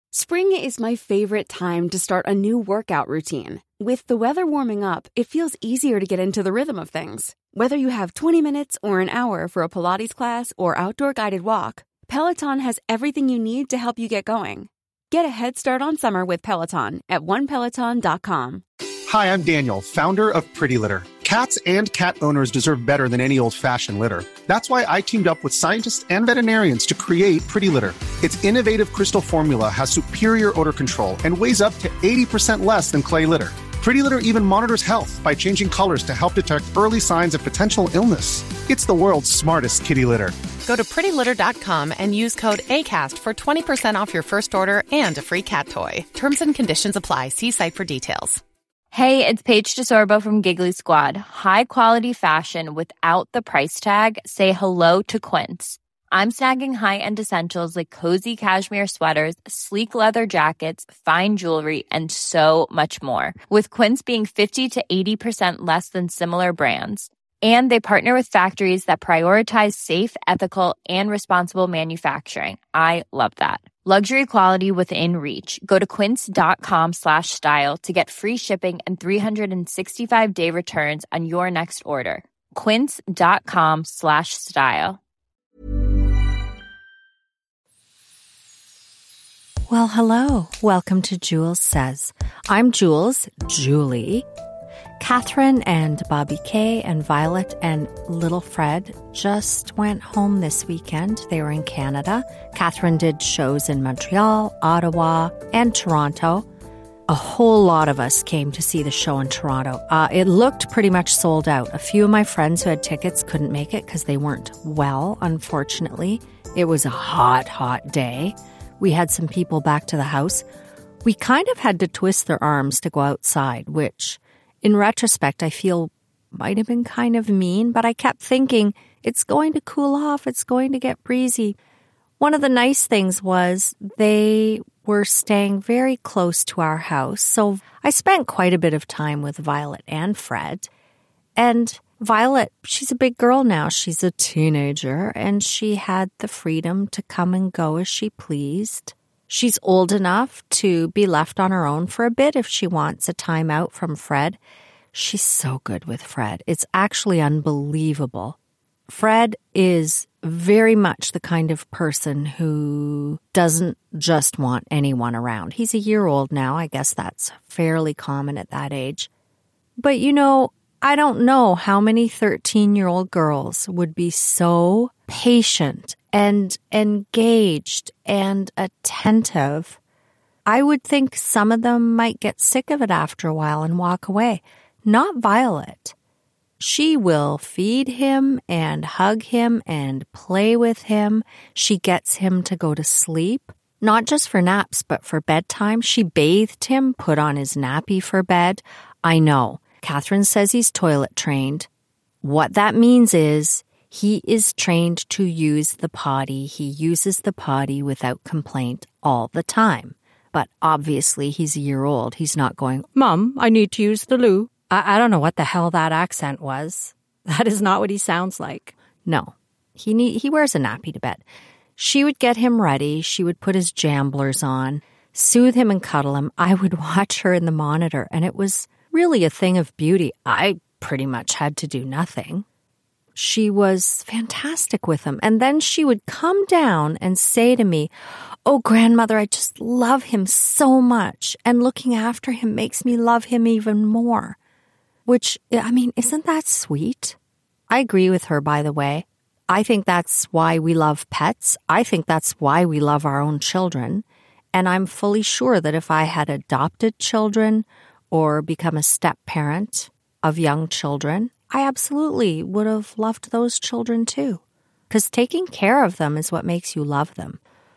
Spring is my favorite time to start a new workout routine. With the weather warming up, it feels easier to get into the rhythm of things. Whether you have 20 minutes or an hour for a Pilates class or outdoor guided walk, Peloton has everything you need to help you get going. Get a head start on summer with Peloton at onepeloton.com. Hi, I'm Daniel, founder of Pretty Litter. Cats and cat owners deserve better than any old-fashioned litter. That's why I teamed up with scientists and veterinarians to create Pretty Litter. Its innovative crystal formula has superior odor control and weighs up to 80% less than clay litter. Pretty Litter even monitors health by changing colors to help detect early signs of potential illness. It's the world's smartest kitty litter. Go to prettylitter.com and use code ACAST for 20% off your first order and a free cat toy. Terms and conditions apply. See site for details. Hey, it's Paige DeSorbo from Giggly Squad. High quality fashion without the price tag. Say hello to Quince. I'm snagging high-end essentials like cozy cashmere sweaters, sleek leather jackets, fine jewelry, and so much more. With Quince being 50 to 80% less than similar brands. And they partner with factories that prioritize safe, ethical, and responsible manufacturing. I love that. Luxury quality within reach. Go to quince.com/style to get free shipping and 365-day returns on your next order. Quince.com/style. Well, hello. Welcome to Jules Says. I'm Julie. Catherine and Bobby Kay and Violet and little Fred just went home this weekend. They were in Canada. Catherine did shows in Montreal, Ottawa, and Toronto. A whole lot of us came to see the show in Toronto. It looked pretty much sold out. A few of my friends who had tickets couldn't make it because they weren't well, unfortunately. It was a hot, hot day. We had some people back to the house. We kind of had to twist their arms to go outside, which, in retrospect, I feel might have been kind of mean, but I kept thinking, it's going to cool off, it's going to get breezy. One of the nice things was they were staying very close to our house, so I spent quite a bit of time with Violet and Fred. And Violet, she's a big girl now. She's a teenager, and she had the freedom to come and go as she pleased. She's old enough to be left on her own for a bit if she wants a time out from Fred. She's so good with Fred. It's actually unbelievable. Fred is very much the kind of person who doesn't just want anyone around. He's a year old now. I guess that's fairly common at that age. But you know, I don't know how many 13-year-old girls would be so patient and engaged and attentive. I would think some of them might get sick of it after a while and walk away. Not Violet. She will feed him and hug him and play with him. She gets him to go to sleep, not just for naps, but for bedtime. She bathed him, put on his nappy for bed. I know. Catherine says he's toilet trained. What that means is he is trained to use the potty. He uses the potty without complaint all the time. But obviously he's a year old. He's not going, Mom, I need to use the loo. I don't know what the hell that accent was. That is not what he sounds like. No, he wears a nappy to bed. She would get him ready. She would put his jamblers on, soothe him and cuddle him. I would watch her in the monitor, and it was really a thing of beauty. I pretty much had to do nothing. She was fantastic with him. And then she would come down and say to me, oh, grandmother, I just love him so much. And looking after him makes me love him even more. Which, I mean, isn't that sweet? I agree with her, by the way. I think that's why we love pets. I think that's why we love our own children. And I'm fully sure that if I had adopted children or become a step-parent of young children, I absolutely would have loved those children too. Because taking care of them is what makes you love them.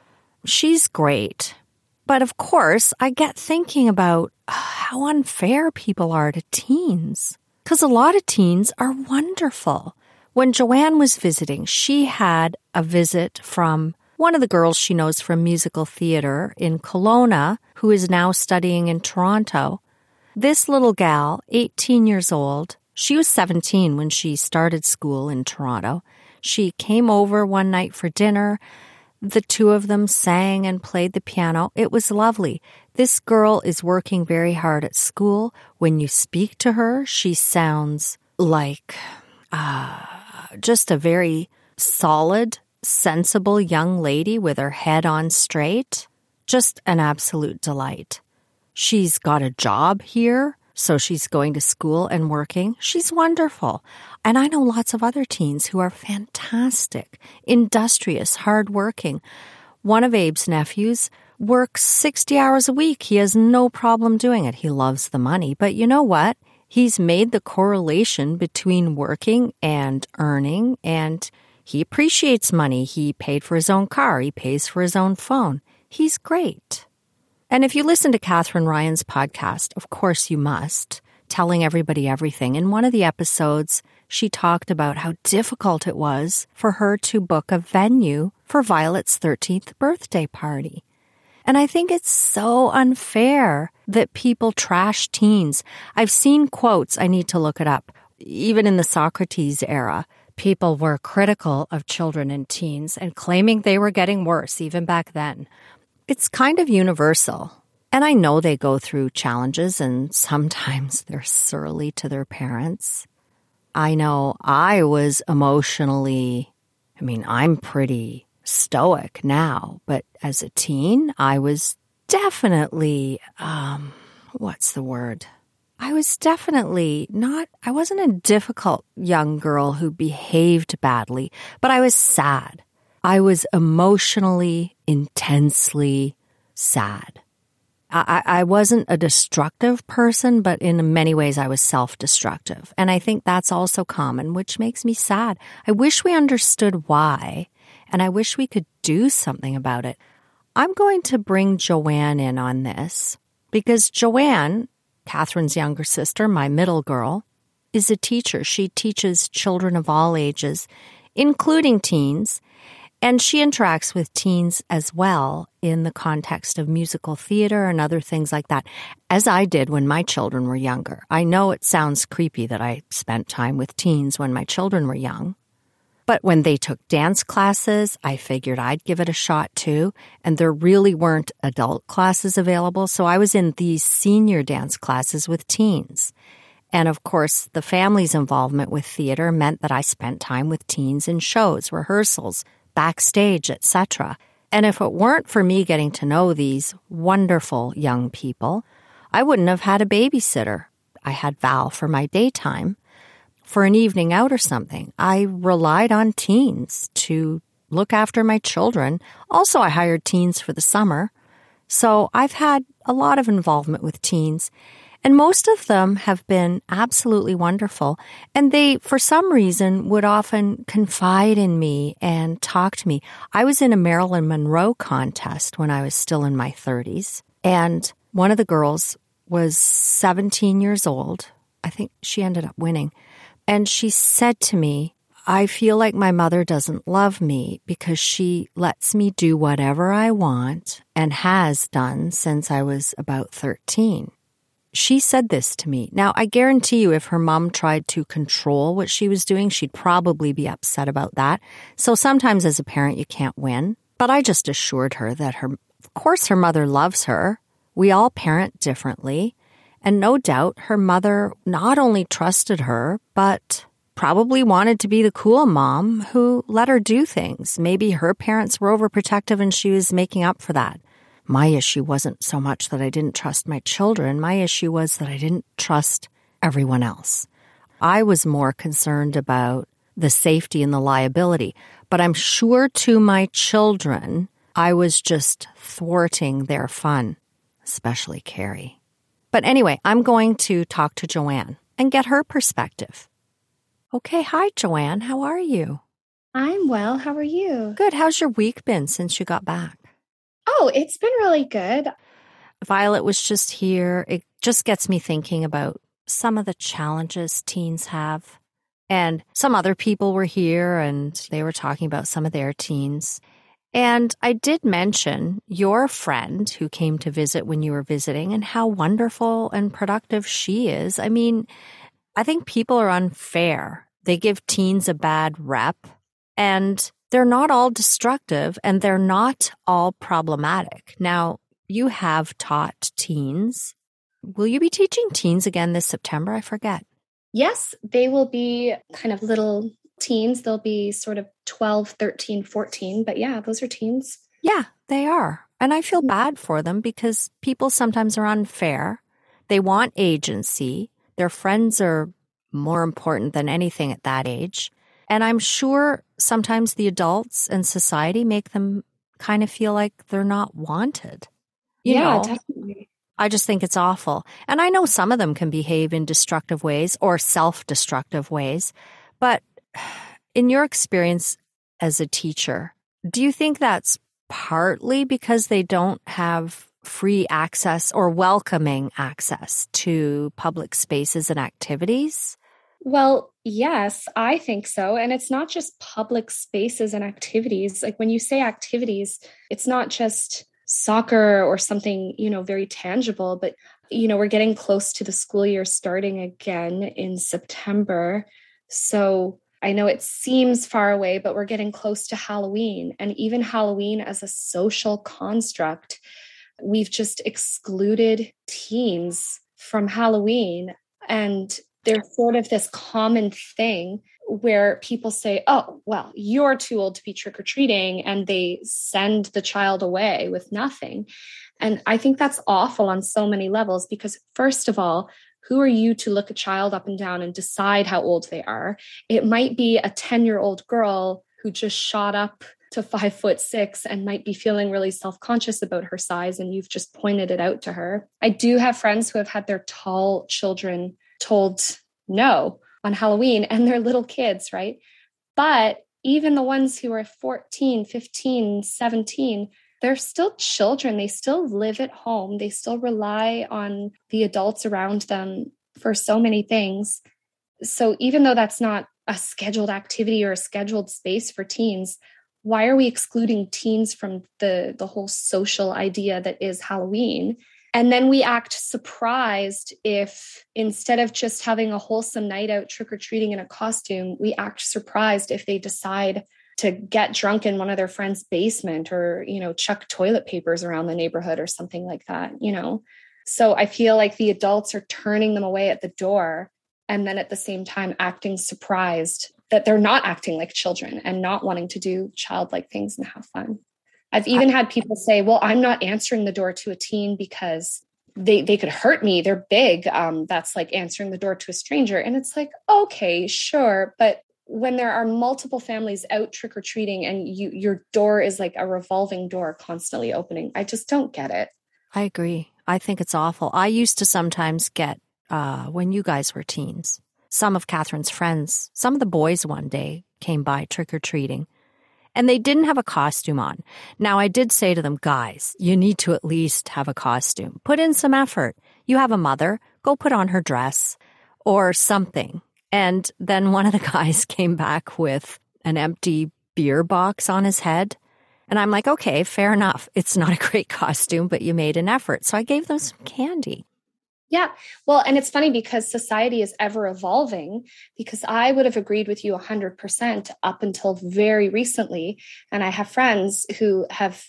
She's great. But of course, I get thinking about how unfair people are to teens. Because a lot of teens are wonderful. When Joanne was visiting, she had a visit from one of the girls she knows from musical theater in Kelowna, who is now studying in Toronto. This little gal, 18 years old, she was 17 when she started school in Toronto. She came over one night for dinner. The two of them sang and played the piano. It was lovely. This girl is working very hard at school. When you speak to her, she sounds like just a very solid, sensible young lady with her head on straight. Just an absolute delight. She's got a job here, so she's going to school and working. She's wonderful. And I know lots of other teens who are fantastic, industrious, hardworking. One of Abe's nephews works 60 hours a week. He has no problem doing it. He loves the money. But you know what? He's made the correlation between working and earning, and he appreciates money. He paid for his own car. He pays for his own phone. He's great. And if you listen to Catherine Ryan's podcast, of course you must, Telling Everybody Everything. In one of the episodes, she talked about how difficult it was for her to book a venue for Violet's 13th birthday party. And I think it's so unfair that people trash teens. I've seen quotes, I need to look it up, even in the Socrates era. People were critical of children and teens and claiming they were getting worse even back then. It's kind of universal. And I know they go through challenges and sometimes they're surly to their parents. I know I was emotionally, I'm pretty stoic now, but as a teen, I was definitely, I wasn't a difficult young girl who behaved badly, but I was sad. I was emotionally, intensely sad. I wasn't a destructive person, but in many ways I was self-destructive. And I think that's also common, which makes me sad. I wish we understood why, and I wish we could do something about it. I'm going to bring Joanne in on this because Joanne, Catherine's younger sister, my middle girl, is a teacher. She teaches children of all ages, including teens, and she interacts with teens as well in the context of musical theater and other things like that, as I did when my children were younger. I know it sounds creepy that I spent time with teens when my children were young, but when they took dance classes, I figured I'd give it a shot too, and there really weren't adult classes available, so I was in these senior dance classes with teens. And of course, the family's involvement with theater meant that I spent time with teens in shows, rehearsals, backstage, etc. And if it weren't for me getting to know these wonderful young people, I wouldn't have had a babysitter. I had Val for my daytime. For an evening out or something, I relied on teens to look after my children. Also, I hired teens for the summer. So I've had a lot of involvement with teens. And most of them have been absolutely wonderful. And they, for some reason, would often confide in me and talk to me. I was in a Marilyn Monroe contest when I was still in my 30s. And one of the girls was 17 years old. I think she ended up winning. And she said to me, I feel like my mother doesn't love me because she lets me do whatever I want and has done since I was about 13. She said this to me. Now, I guarantee you if her mom tried to control what she was doing, she'd probably be upset about that. So sometimes as a parent, you can't win. But I just assured her that of course her mother loves her. We all parent differently. And no doubt her mother not only trusted her, but probably wanted to be the cool mom who let her do things. Maybe her parents were overprotective and she was making up for that. My issue wasn't so much that I didn't trust my children. My issue was that I didn't trust everyone else. I was more concerned about the safety and the liability. But I'm sure to my children, I was just thwarting their fun, especially Carrie. But anyway, I'm going to talk to Joanne and get her perspective. Okay, hi, Joanne. How are you? I'm well. How are you? Good. How's your week been since you got back? Oh, it's been really good. Violet was just here. It just gets me thinking about some of the challenges teens have. And some other people were here and they were talking about some of their teens. And I did mention your friend who came to visit when you were visiting and how wonderful and productive she is. I mean, I think people are unfair. They give teens a bad rep. And they're not all destructive and they're not all problematic. Now, you have taught teens. Will you be teaching teens again this September? I forget. Yes, they will be kind of little teens. They'll be sort of 12, 13, 14. But yeah, those are teens. Yeah, they are. And I feel bad for them because people sometimes are unfair. They want agency. Their friends are more important than anything at that age. And I'm sure sometimes the adults and society make them kind of feel like they're not wanted. You know, definitely. I just think it's awful. And I know some of them can behave in destructive ways or self-destructive ways. But in your experience as a teacher, do you think that's partly because they don't have free access or welcoming access to public spaces and activities? Well, yes, I think so. And it's not just public spaces and activities. Like when you say activities, it's not just soccer or something, very tangible, but, we're getting close to the school year starting again in September. So I know it seems far away, but we're getting close to Halloween, and even Halloween as a social construct. We've just excluded teens from Halloween, and there's sort of this common thing where people say, oh, well, you're too old to be trick-or-treating, and they send the child away with nothing. And I think that's awful on so many levels, because first of all, who are you to look a child up and down and decide how old they are? It might be a 10-year-old girl who just shot up to 5'6" and might be feeling really self-conscious about her size, and you've just pointed it out to her. I do have friends who have had their tall children told no on Halloween, and they're little kids, right? But even the ones who are 14, 15, 17, they're still children. They still live at home. They still rely on the adults around them for so many things. So even though that's not a scheduled activity or a scheduled space for teens, why are we excluding teens from the whole social idea that is Halloween? And then we act surprised if instead of just having a wholesome night out trick-or-treating in a costume, we act surprised if they decide to get drunk in one of their friends' basement or, chuck toilet papers around the neighborhood or something like that, So I feel like the adults are turning them away at the door, and then at the same time acting surprised that they're not acting like children and not wanting to do childlike things and have fun. I've even had people say, well, I'm not answering the door to a teen because they could hurt me. They're big. That's like answering the door to a stranger. And it's like, okay, sure. But when there are multiple families out trick-or-treating and your door is like a revolving door constantly opening, I just don't get it. I agree. I think it's awful. I used to sometimes get, when you guys were teens, some of Catherine's friends, some of the boys one day came by trick-or-treating, and they didn't have a costume on. Now, I did say to them, guys, you need to at least have a costume. Put in some effort. You have a mother, go put on her dress or something. And then one of the guys came back with an empty beer box on his head. And I'm like, okay, fair enough. It's not a great costume, but you made an effort. So I gave them some candy. Yeah. Well, and it's funny because society is ever evolving, because I would have agreed with you 100% up until very recently. And I have friends who have,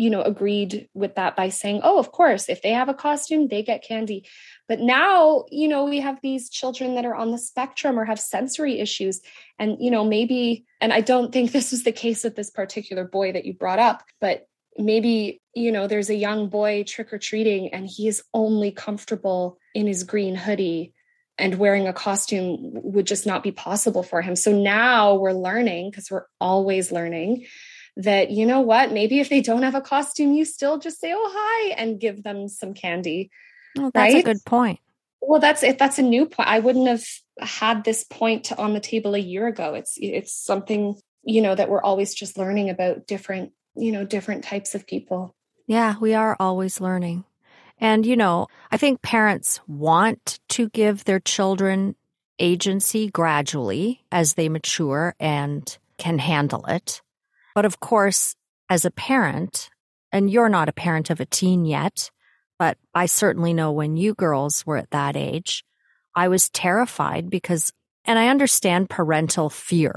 agreed with that by saying, oh, of course, if they have a costume, they get candy. But now, we have these children that are on the spectrum or have sensory issues. And, maybe, and I don't think this was the case with this particular boy that you brought up, but maybe, there's a young boy trick-or-treating and he is only comfortable in his green hoodie, and wearing a costume would just not be possible for him. So now we're learning, because we're always learning, that, maybe if they don't have a costume, you still just say, oh, hi, and give them some candy. Well, that's a good point. Well, that's a new point. I wouldn't have had this point on the table a year ago. It's something, that we're always just learning about different types of people. Yeah, we are always learning. And, I think parents want to give their children agency gradually as they mature and can handle it. But of course, as a parent, and you're not a parent of a teen yet, but I certainly know when you girls were at that age, I was terrified and I understand parental fear,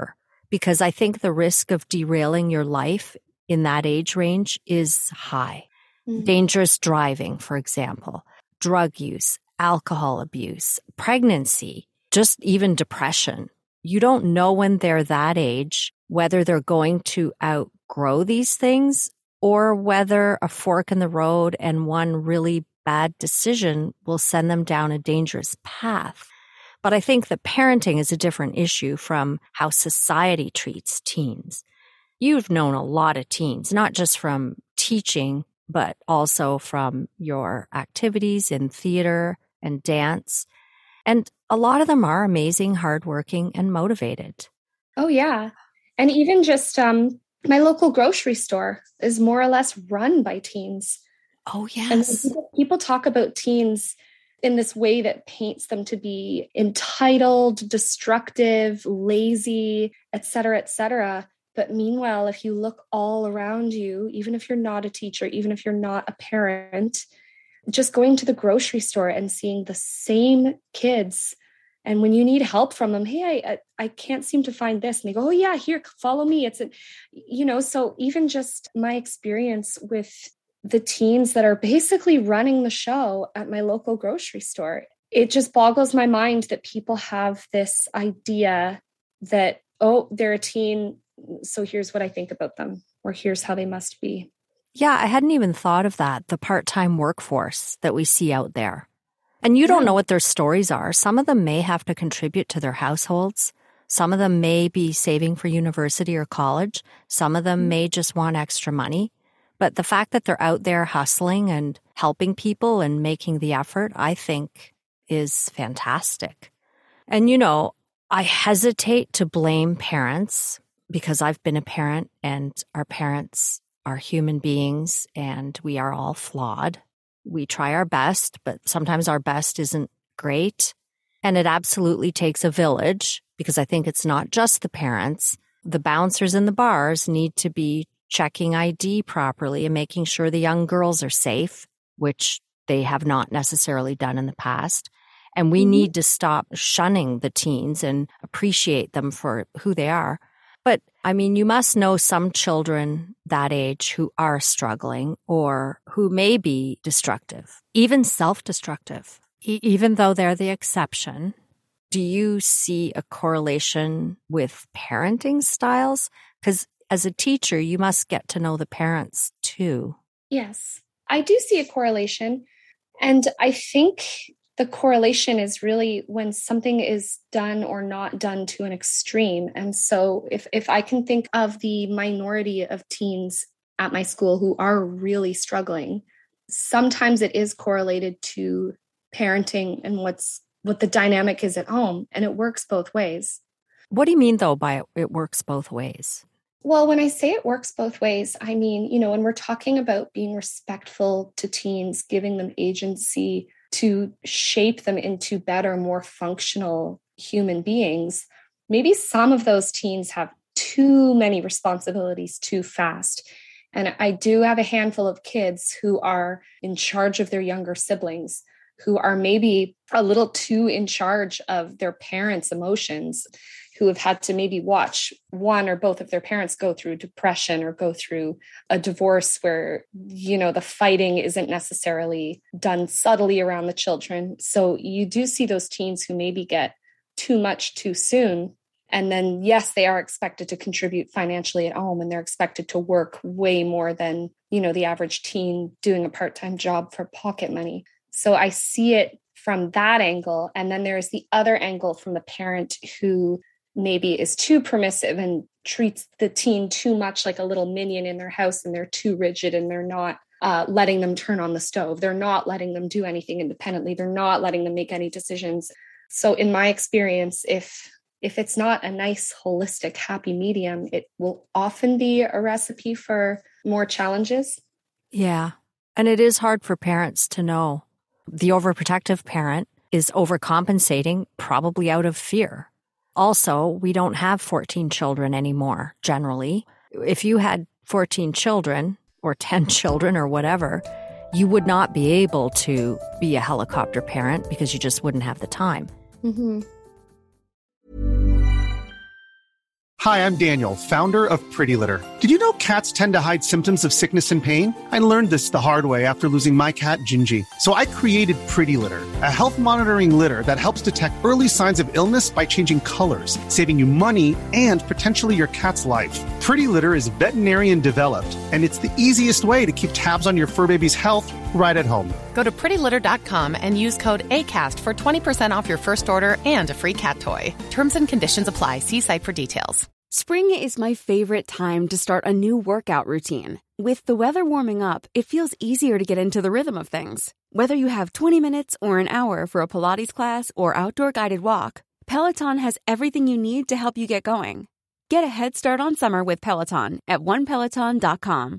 because I think the risk of derailing your life in that age range is high. Dangerous driving, for example, drug use, alcohol abuse, pregnancy, just even depression. You don't know when they're that age whether they're going to outgrow these things or whether a fork in the road and one really bad decision will send them down a dangerous path. But I think that parenting is a different issue from how society treats teens. You've known a lot of teens, not just from teaching, but also from your activities in theater and dance. And a lot of them are amazing, hardworking, and motivated. Oh, yeah. And even just my local grocery store is more or less run by teens. Oh, yes. And people talk about teens in this way that paints them to be entitled, destructive, lazy, et cetera, et cetera. But meanwhile, if you look all around you, even if you're not a teacher, even if you're not a parent, just going to the grocery store and seeing the same kids. And when you need help from them, hey, I can't seem to find this. And they go, oh yeah, here, follow me. So even just my experience with the teens that are basically running the show at my local grocery store, it just boggles my mind that people have this idea that, oh, they're a teen, so here's what I think about them, or here's how they must be. Yeah, I hadn't even thought of that, the part-time workforce that we see out there. And you don't know what their stories are. Some of them may have to contribute to their households. Some of them may be saving for university or college. Some of them may just want extra money. But the fact that they're out there hustling and helping people and making the effort, I think, is fantastic. And, I hesitate to blame parents because I've been a parent and our parents are human beings and we are all flawed. We try our best, but sometimes our best isn't great. And it absolutely takes a village because I think it's not just the parents. The bouncers in the bars need to be checking ID properly and making sure the young girls are safe, which they have not necessarily done in the past. And we need to stop shunning the teens and appreciate them for who they are. But, you must know some children that age who are struggling or who may be destructive, even self-destructive, even though they're the exception. Do you see a correlation with parenting styles? Because as a teacher, you must get to know the parents too. Yes, I do see a correlation. And I think the correlation is really when something is done or not done to an extreme. And so if I can think of the minority of teens at my school who are really struggling, sometimes it is correlated to parenting and what the dynamic is at home. And it works both ways. What do you mean, though, by it works both ways? Well, when I say it works both ways, I mean, when we're talking about being respectful to teens, giving them agency to shape them into better, more functional human beings, maybe some of those teens have too many responsibilities too fast. And I do have a handful of kids who are in charge of their younger siblings, who are maybe a little too in charge of their parents' emotions, who have had to maybe watch one or both of their parents go through depression or go through a divorce where, the fighting isn't necessarily done subtly around the children. So you do see those teens who maybe get too much too soon. And then, yes, they are expected to contribute financially at home and they're expected to work way more than, the average teen doing a part-time job for pocket money. So I see it from that angle. And then there's the other angle from the parent who maybe is too permissive and treats the teen too much like a little minion in their house, and they're too rigid and they're not letting them turn on the stove. They're not letting them do anything independently. They're not letting them make any decisions. So in my experience, if it's not a nice, holistic, happy medium, it will often be a recipe for more challenges. Yeah. And it is hard for parents to know. The overprotective parent is overcompensating, probably out of fear. Also, we don't have 14 children anymore, generally. If you had 14 children or 10 children or whatever, you would not be able to be a helicopter parent because you just wouldn't have the time. Mm-hmm. Hi, I'm Daniel, founder of Pretty Litter. Did you know cats tend to hide symptoms of sickness and pain? I learned this the hard way after losing my cat, Gingy. So I created Pretty Litter, a health monitoring litter that helps detect early signs of illness by changing colors, saving you money and potentially your cat's life. Pretty Litter is veterinarian developed, and it's the easiest way to keep tabs on your fur baby's health right at home. Go to prettylitter.com and use code ACAST for 20% off your first order and a free cat toy. Terms and conditions apply. See site for details. Spring is my favorite time to start a new workout routine. With the weather warming up, it feels easier to get into the rhythm of things. Whether you have 20 minutes or an hour for a Pilates class or outdoor guided walk, Peloton has everything you need to help you get going. Get a head start on summer with Peloton at onepeloton.com.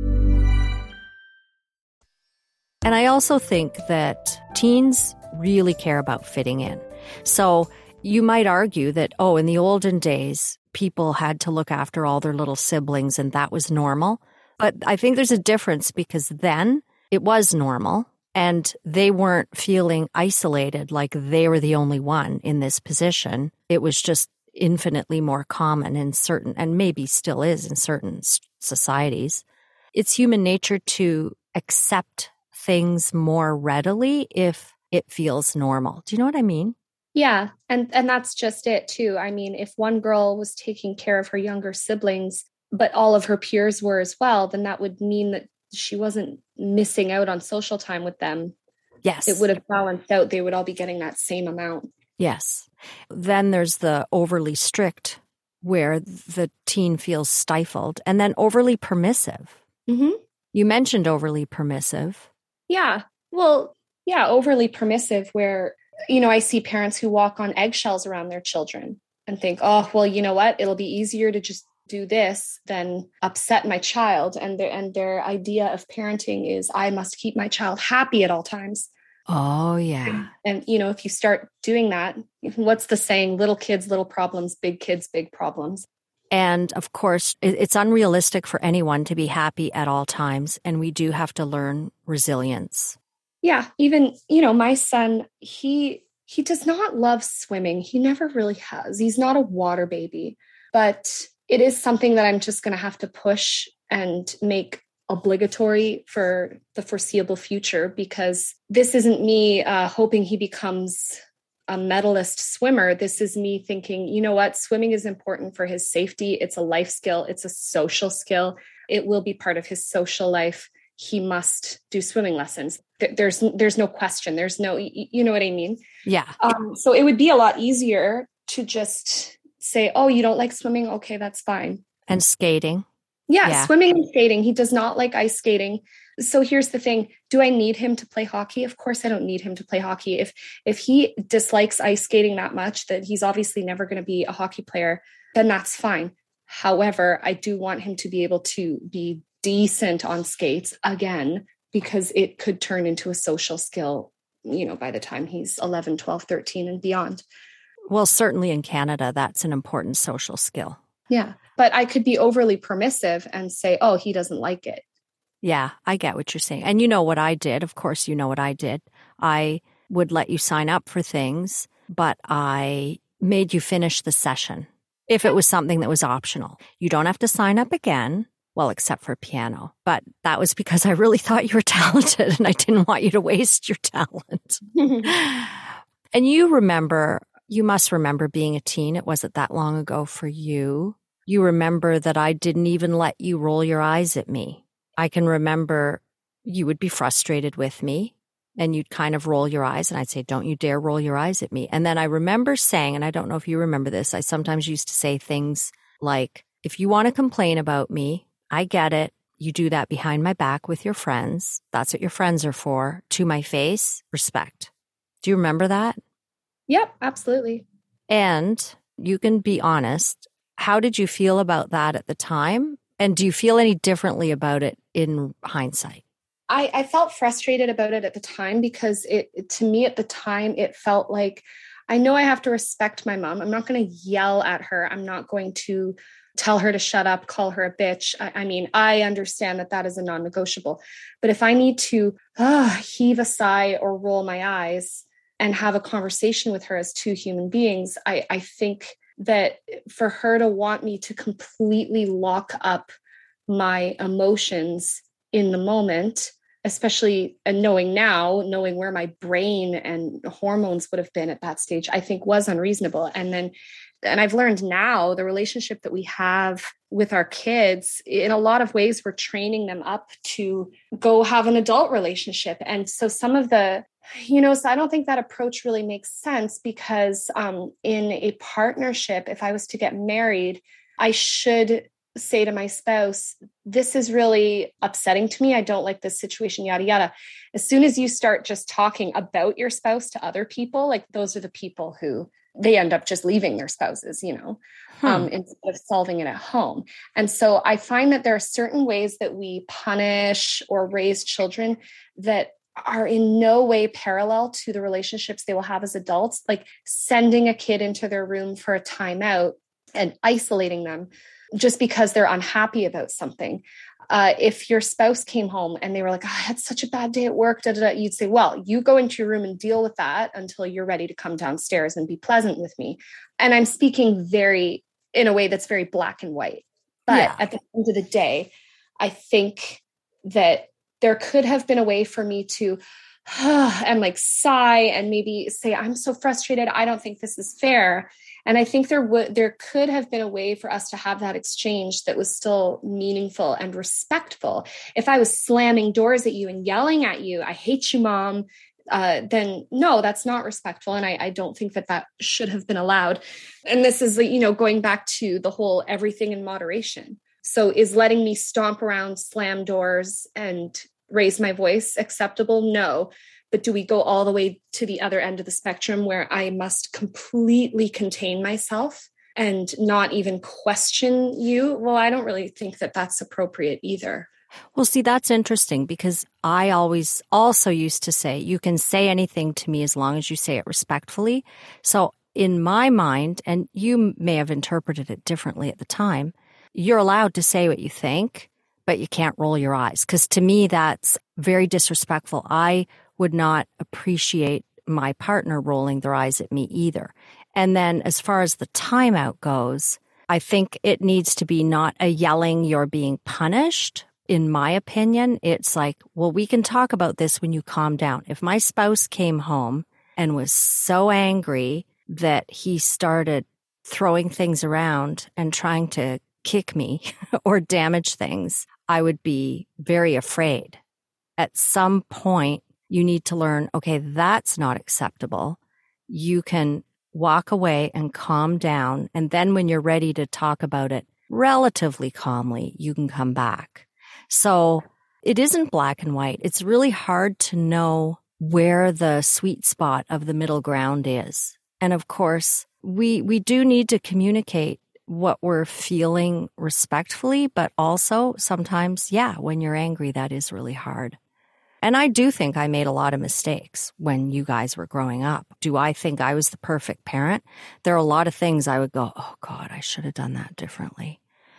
And I also think that teens really care about fitting in. So you might argue that, in the olden days, people had to look after all their little siblings and that was normal. But I think there's a difference because then it was normal and they weren't feeling isolated like they were the only one in this position. It was just infinitely more common in certain, and maybe still is in certain societies. It's human nature to accept things more readily if it feels normal. Do you know what I mean? Yeah. And that's just it too. I mean, if one girl was taking care of her younger siblings, but all of her peers were as well, then that would mean that she wasn't missing out on social time with them. Yes. It would have balanced out. They would all be getting that same amount. Yes. Then there's the overly strict where the teen feels stifled, and then overly permissive. Mm-hmm. You mentioned overly permissive. Yeah. Well, yeah, overly permissive where, I see parents who walk on eggshells around their children and think, oh, well, you know what? It'll be easier to just do this than upset my child. And their idea of parenting is I must keep my child happy at all times. Oh, yeah. And, if you start doing that, what's the saying? Little kids, little problems, big kids, big problems. And of course, it's unrealistic for anyone to be happy at all times. And we do have to learn resilience. Yeah. Even, my son, he does not love swimming. He never really has. He's not a water baby, but it is something that I'm just going to have to push and make obligatory for the foreseeable future, because this isn't me hoping he becomes a medalist swimmer. This is me thinking, you know what? Swimming is important for his safety. It's a life skill. It's a social skill. It will be part of his social life. He must do swimming lessons. There's no question. There's no, you know what I mean? Yeah. So it would be a lot easier to just say, oh, you don't like swimming? Okay, that's fine. And skating. Yeah, swimming and skating. He does not like ice skating. So here's the thing. Do I need him to play hockey? Of course I don't need him to play hockey. If he dislikes ice skating that much, that he's obviously never going to be a hockey player, then that's fine. However, I do want him to be able to be decent on skates again, because it could turn into a social skill, by the time he's 11, 12, 13 and beyond. Well, certainly in Canada, that's an important social skill. Yeah. But I could be overly permissive and say, oh, he doesn't like it. Yeah, I get what you're saying. And you know what I did. Of course, you know what I did. I would let you sign up for things, but I made you finish the session if it was something that was optional. You don't have to sign up again. Well, except for piano. But that was because I really thought you were talented and I didn't want you to waste your talent. And you must remember being a teen. It wasn't that long ago for you. You remember that I didn't even let you roll your eyes at me. I can remember you would be frustrated with me and you'd kind of roll your eyes and I'd say, don't you dare roll your eyes at me. And then I remember saying, and I don't know if you remember this, I sometimes used to say things like, if you want to complain about me, I get it. You do that behind my back with your friends. That's what your friends are for. To my face, respect. Do you remember that? Yep, absolutely. And you can be honest. How did you feel about that at the time? And do you feel any differently about it in hindsight? I felt frustrated about it at the time because to me at the time, it felt like, I know I have to respect my mom. I'm not going to yell at her. I'm not going to tell her to shut up, call her a bitch. I mean, I understand that is a non-negotiable. But if I need to heave a sigh or roll my eyes and have a conversation with her as two human beings, I think that for her to want me to completely lock up my emotions in the moment, especially and knowing where my brain and hormones would have been at that stage, I think was unreasonable. And I've learned now the relationship that we have with our kids, in a lot of ways, we're training them up to go have an adult relationship. And so some of the, so I don't think that approach really makes sense, because in a partnership, if I was to get married, I should say to my spouse, this is really upsetting to me. I don't like this situation, yada, yada. As soon as you start just talking about your spouse to other people, like those are the people who they end up just leaving their spouses, instead of solving it at home. And so I find that there are certain ways that we punish or raise children that are in no way parallel to the relationships they will have as adults, like sending a kid into their room for a timeout and isolating them just because they're unhappy about something. If your spouse came home and they were like, I had such a bad day at work, you'd say, well, you go into your room and deal with that until you're ready to come downstairs and be pleasant with me. And I'm speaking in a way that's very black and white. But at the end of the day, I think that there could have been a way for me to and like sigh and maybe say, I'm so frustrated. I don't think this is fair. And I think there could have been a way for us to have that exchange that was still meaningful and respectful. If I was slamming doors at you and yelling at you, I hate you, Mom, then no, that's not respectful. And I don't think that should have been allowed. And this is, going back to the whole everything in moderation. So is letting me stomp around, slam doors, and raise my voice acceptable? No. But do we go all the way to the other end of the spectrum where I must completely contain myself and not even question you? Well, I don't really think that that's appropriate either. Well, see, that's interesting, because I always also used to say, you can say anything to me as long as you say it respectfully. So in my mind, and you may have interpreted it differently at the time, you're allowed to say what you think, but you can't roll your eyes. Because to me, that's very disrespectful. I would not appreciate my partner rolling their eyes at me either. And then as far as the timeout goes, I think it needs to be not a yelling, you're being punished. In my opinion, it's like, well, we can talk about this when you calm down. If my spouse came home and was so angry that he started throwing things around and trying to kick me or damage things, I would be very afraid. At some point, you need to learn, okay, that's not acceptable. You can walk away and calm down. And then when you're ready to talk about it relatively calmly, you can come back. So it isn't black and white. It's really hard to know where the sweet spot of the middle ground is. And of course, we do need to communicate what we're feeling respectfully, but also sometimes, when you're angry, that is really hard. And I do think I made a lot of mistakes when you guys were growing up. Do I think I was the perfect parent? There are a lot of things I would go, oh God, I should have done that differently.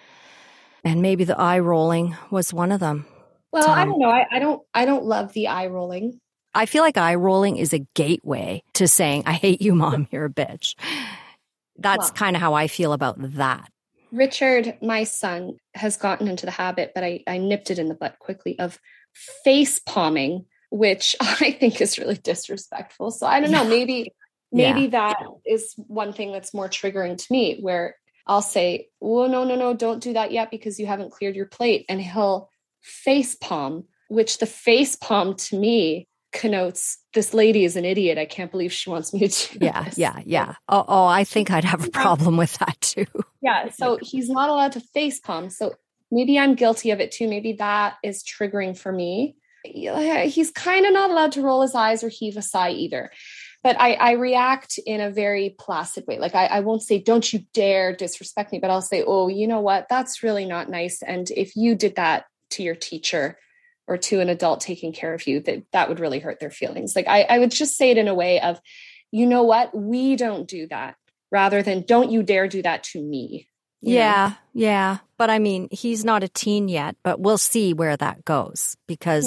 And maybe the eye rolling was one of them. Well, I don't know. I don't love the eye rolling. I feel like eye rolling is a gateway to saying, I hate you, Mom, you're a bitch. That's kind of how I feel about that. Richard, my son, has gotten into the habit, but I nipped it in the butt quickly, of face palming, which I think is really disrespectful. So I don't know, maybe that is one thing that's more triggering to me, where I'll say, well, no, don't do that yet because you haven't cleared your plate. And he'll face palm, which the face palm to me connotes, this lady is an idiot. I can't believe she wants me to do this. Yeah. Oh, I think I'd have a problem with that too. Yeah. So he's not allowed to face palm. So maybe I'm guilty of it too. Maybe that is triggering for me. He's kind of not allowed to roll his eyes or heave a sigh either. But I react in a very placid way. Like I won't say, don't you dare disrespect me, but I'll say, oh, you know what? That's really not nice. And if you did that to your teacher or to an adult taking care of you, that would really hurt their feelings. Like I would just say it in a way of, you know what? We don't do that, rather than don't you dare do that to me. Yeah. But I mean, he's not a teen yet, but we'll see where that goes, because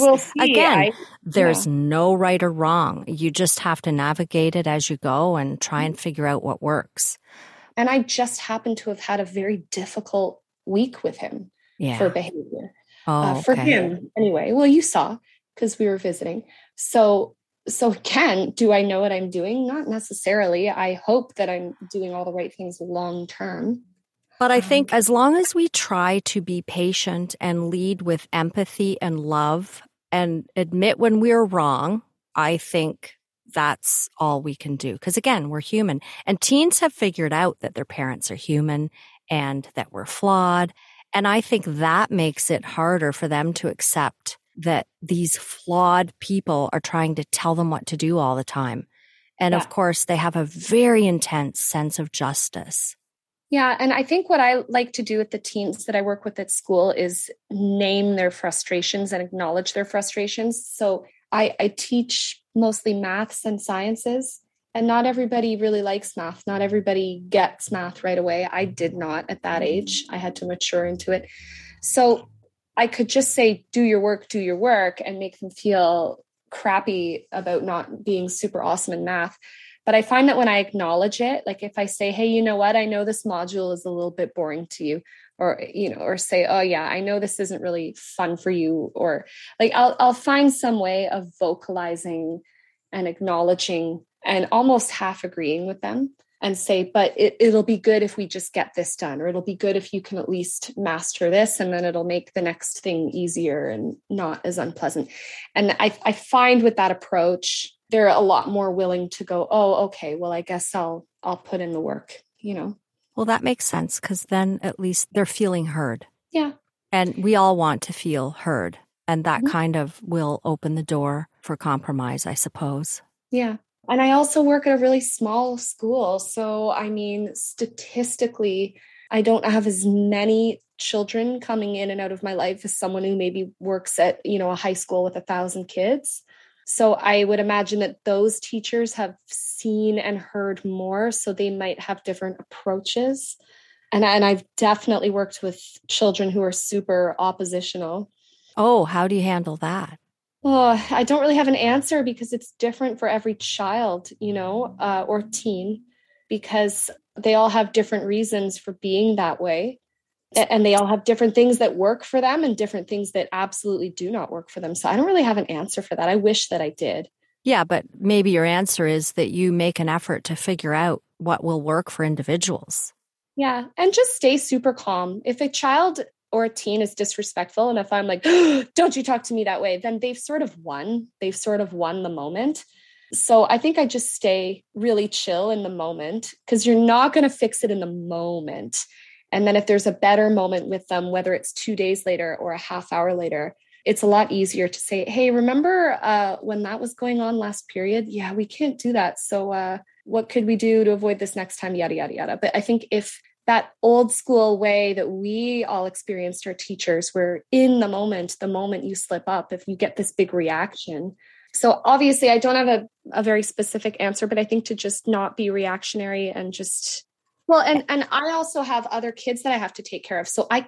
there's no right or wrong. You just have to navigate it as you go and try and figure out what works. And I just happened to have had a very difficult week with him for behavior. For him anyway. Well, you saw, because we were visiting. So again, do I know what I'm doing? Not necessarily. I hope that I'm doing all the right things long term. But I think as long as we try to be patient and lead with empathy and love and admit when we're wrong, I think that's all we can do. Because again, we're human. And teens have figured out that their parents are human and that we're flawed. And I think that makes it harder for them to accept that these flawed people are trying to tell them what to do all the time. And of course, they have a very intense sense of justice. Yeah. And I think what I like to do with the teens that I work with at school is name their frustrations and acknowledge their frustrations. So I teach mostly maths and sciences, and not everybody really likes math. Not everybody gets math right away. I did not at that age. I had to mature into it. So I could just say, do your work, and make them feel crappy about not being super awesome in math. But I find that when I acknowledge it, like if I say, hey, you know what, I know this module is a little bit boring to you, or, or say, oh yeah, I know this isn't really fun for you, or like, I'll find some way of vocalizing and acknowledging and almost half agreeing with them and say, but it'll be good if we just get this done, or it'll be good if you can at least master this, and then it'll make the next thing easier and not as unpleasant. And I find with that approach, they're a lot more willing to go, oh, okay, well, I guess I'll put in the work, Well, that makes sense, because then at least they're feeling heard. Yeah. And we all want to feel heard. And that kind of will open the door for compromise, I suppose. Yeah. And I also work at a really small school. So, I mean, statistically, I don't have as many children coming in and out of my life as someone who maybe works at, a high school with 1,000 kids. So I would imagine that those teachers have seen and heard more, so they might have different approaches. And I've definitely worked with children who are super oppositional. Oh, how do you handle that? Oh, I don't really have an answer, because it's different for every child, or teen, because they all have different reasons for being that way. And they all have different things that work for them and different things that absolutely do not work for them. So I don't really have an answer for that. I wish that I did. Yeah, but maybe your answer is that you make an effort to figure out what will work for individuals. Yeah. And just stay super calm. If a child or a teen is disrespectful, and if I'm like, oh, don't you talk to me that way, then they've sort of won. They've sort of won the moment. So I think I just stay really chill in the moment, because you're not going to fix it in the moment. And then if there's a better moment with them, whether it's 2 days later or a half hour later, it's a lot easier to say, hey, remember when that was going on last period? Yeah, we can't do that. So what could we do to avoid this next time? Yada, yada, yada. But I think if that old school way that we all experienced our teachers, where in the moment you slip up, if you get this big reaction. So obviously I don't have a very specific answer, but I think to just not be reactionary and just... Well, and I also have other kids that I have to take care of. So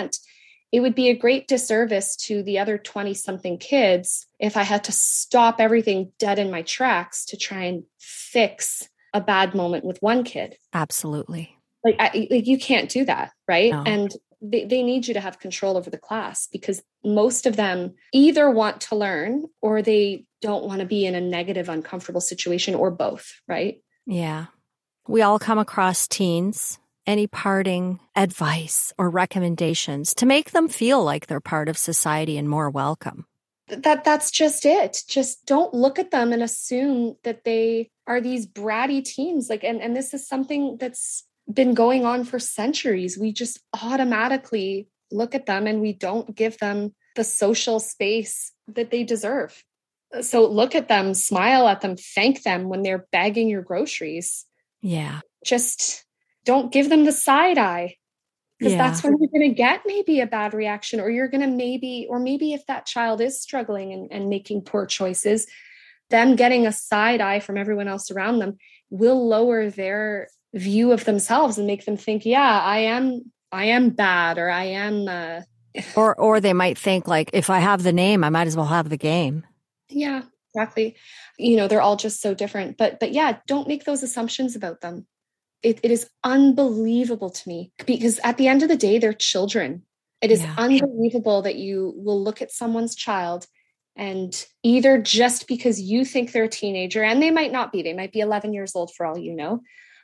it would be a great disservice to the other 20-something kids if I had to stop everything dead in my tracks to try and fix a bad moment with one kid. Absolutely. Like you can't do that, right? No. And they need you to have control over the class, because most of them either want to learn or they don't want to be in a negative, uncomfortable situation, or both, right? Yeah. We all come across teens. Any parting advice or recommendations to make them feel like they're part of society and more welcome? That's just it. Just don't look at them and assume that they are these bratty teens. And this is something that's been going on for centuries. We just automatically look at them and we don't give them the social space that they deserve. So look at them, smile at them, thank them when they're bagging your groceries. Yeah. Just don't give them the side eye, because that's when you're going to get maybe a bad reaction, or you're going to maybe if that child is struggling and making poor choices, them getting a side eye from everyone else around them will lower their view of themselves and make them think, yeah, I am bad, or I am, or they might think like, if I have the name, I might as well have the game. Yeah, exactly. They're all just so different, but yeah, don't make those assumptions about them. It is unbelievable to me, because at the end of the day, they're children. It is unbelievable that you will look at someone's child and either just because you think they're a teenager, and they might not be, they might be 11 years old for all you know,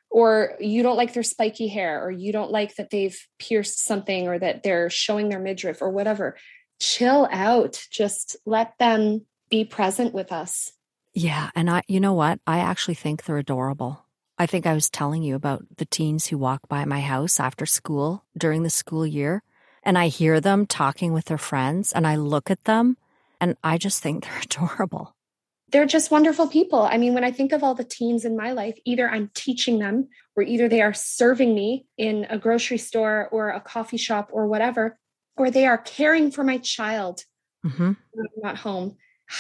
or you don't like their spiky hair, or you don't like that they've pierced something, or that they're showing their midriff or whatever. Chill out. Just let them be present with us. Yeah. And you know what? I actually think they're adorable. I think I was telling you about the teens who walk by my house after school during the school year, and I hear them talking with their friends, and I look at them and I just think they're adorable. They're just wonderful people. I mean, when I think of all the teens in my life, either I'm teaching them, or either they are serving me in a grocery store or a coffee shop or whatever, or they are caring for my child when I'm not home.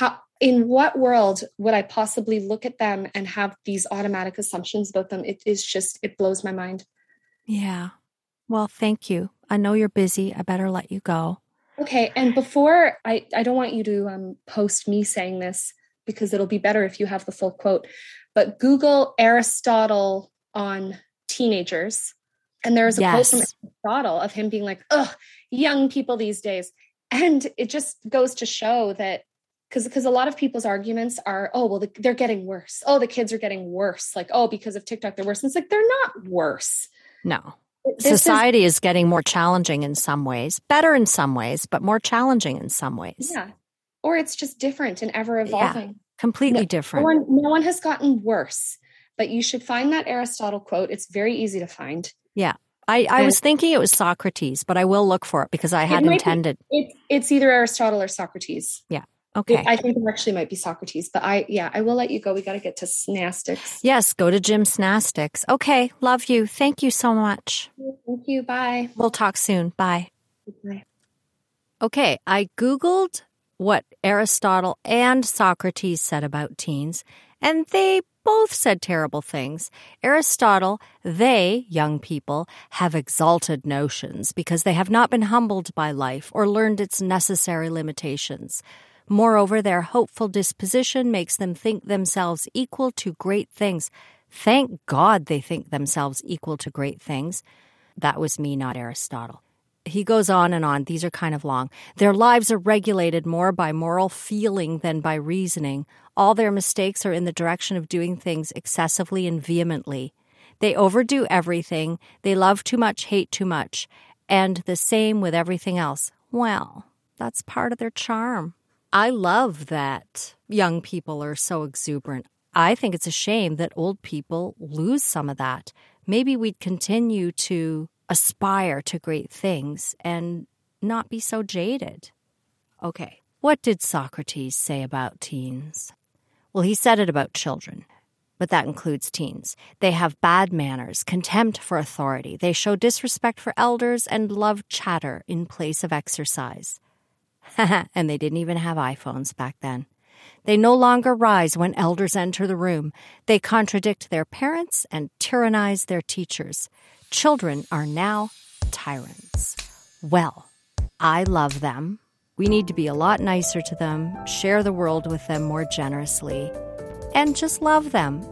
In what world would I possibly look at them and have these automatic assumptions about them? It blows my mind. Yeah. Well, thank you. I know you're busy. I better let you go. Okay. And before, I don't want you to post me saying this, because it'll be better if you have the full quote, but Google Aristotle on teenagers. And there's a quote from Aristotle of him being like, "Ugh, young people these days." And it just goes to show that, because a lot of people's arguments are, oh, well, they're getting worse. Oh, the kids are getting worse. Like, oh, because of TikTok, they're worse. And it's like, they're not worse. No. Society is getting more challenging in some ways, better in some ways, but more challenging in some ways. Yeah. Or it's just different and ever evolving. Yeah, completely different. No one has gotten worse, but you should find that Aristotle quote. It's very easy to find. Yeah. I was thinking it was Socrates, but I will look for it because I had intended. It's either Aristotle or Socrates. Yeah. Okay. I think it actually might be Socrates, but I will let you go. We got to get to Snastics. Yes. Go to Jim Snastics. Okay. Love you. Thank you so much. Thank you. Bye. We'll talk soon. Bye. Bye. Okay. I Googled what Aristotle and Socrates said about teens, and they both said terrible things. Aristotle, they, young people, have exalted notions because they have not been humbled by life or learned its necessary limitations. Moreover, their hopeful disposition makes them think themselves equal to great things. Thank God they think themselves equal to great things. That was me, not Aristotle. He goes on and on. These are kind of long. Their lives are regulated more by moral feeling than by reasoning. All their mistakes are in the direction of doing things excessively and vehemently. They overdo everything. They love too much, hate too much. And the same with everything else. Well, that's part of their charm. I love that young people are so exuberant. I think it's a shame that old people lose some of that. Maybe we'd continue to aspire to great things and not be so jaded. Okay, what did Socrates say about teens? Well, he said it about children, but that includes teens. They have bad manners, contempt for authority. They show disrespect for elders and love chatter in place of exercise. And they didn't even have iPhones back then. They no longer rise when elders enter the room. They contradict their parents and tyrannize their teachers. Children are now tyrants. Well, I love them. We need to be a lot nicer to them, share the world with them more generously, and just love them.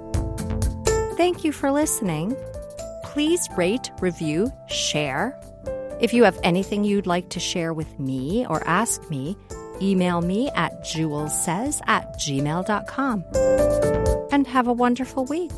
Thank you for listening. Please rate, review, share. If you have anything you'd like to share with me or ask me, email me at julessays@gmail.com. And have a wonderful week.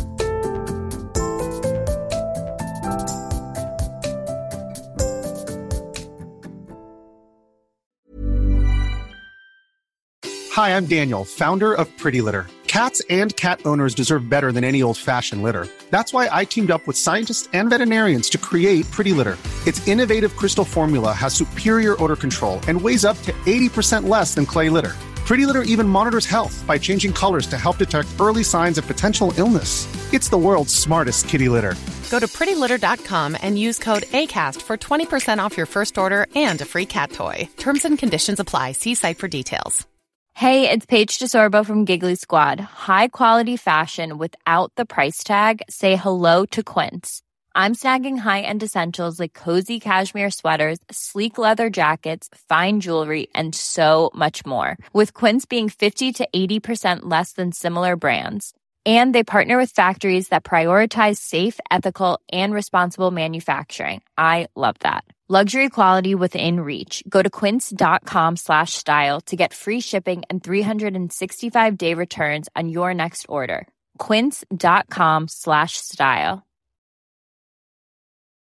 Hi, I'm Daniel, founder of Pretty Litter. Cats and cat owners deserve better than any old-fashioned litter. That's why I teamed up with scientists and veterinarians to create Pretty Litter. Its innovative crystal formula has superior odor control and weighs up to 80% less than clay litter. Pretty Litter even monitors health by changing colors to help detect early signs of potential illness. It's the world's smartest kitty litter. Go to prettylitter.com and use code ACAST for 20% off your first order and a free cat toy. Terms and conditions apply. See site for details. Hey, it's Paige DeSorbo from Giggly Squad. High quality fashion without the price tag. Say hello to Quince. I'm snagging high-end essentials like cozy cashmere sweaters, sleek leather jackets, fine jewelry, and so much more. With Quince being 50 to 80% less than similar brands. And they partner with factories that prioritize safe, ethical, and responsible manufacturing. I love that. Luxury quality within reach. Go to quince.com/style to get free shipping and 365-day returns on your next order. Quince.com/style.